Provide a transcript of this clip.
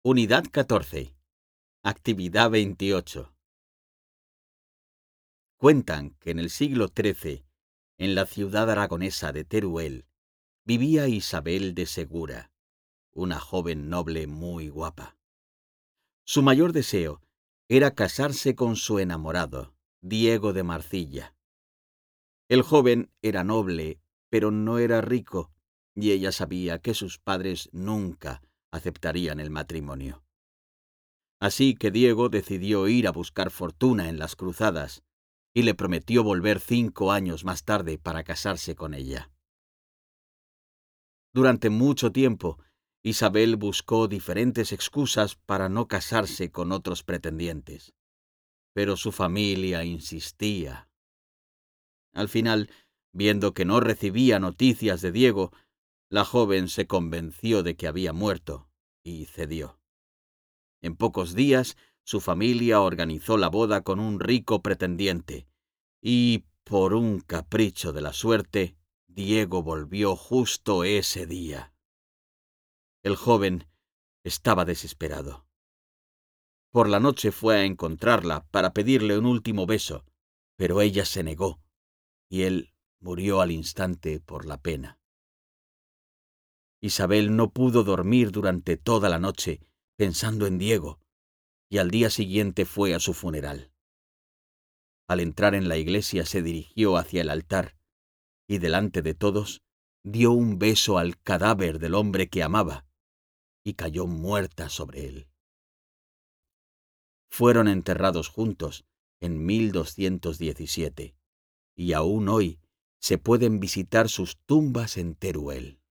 Unidad 14. Actividad 28. Cuentan que en el siglo XIII, en la ciudad aragonesa de Teruel, vivía Isabel de Segura, una joven noble muy guapa. Su mayor deseo era casarse con su enamorado, Diego de Marcilla. El joven era noble, pero no era rico, y ella sabía que sus padres nunca aceptarían el matrimonio. Así que Diego decidió ir a buscar fortuna en las cruzadas y le prometió volver 5 años más tarde para casarse con ella. Durante mucho tiempo, Isabel buscó diferentes excusas para no casarse con otros pretendientes, pero su familia insistía. Al final, viendo que no recibía noticias de Diego, la joven se convenció de que había muerto y cedió. En pocos días, su familia organizó la boda con un rico pretendiente, y, por un capricho de la suerte, Diego volvió justo ese día. El joven estaba desesperado. Por la noche fue a encontrarla para pedirle un último beso, pero ella se negó, y él murió al instante por la pena. Isabel no pudo dormir durante toda la noche pensando en Diego, y al día siguiente fue a su funeral. Al entrar en la iglesia se dirigió hacia el altar y delante de todos dio un beso al cadáver del hombre que amaba y cayó muerta sobre él. Fueron enterrados juntos en 1217 y aún hoy se pueden visitar sus tumbas en Teruel.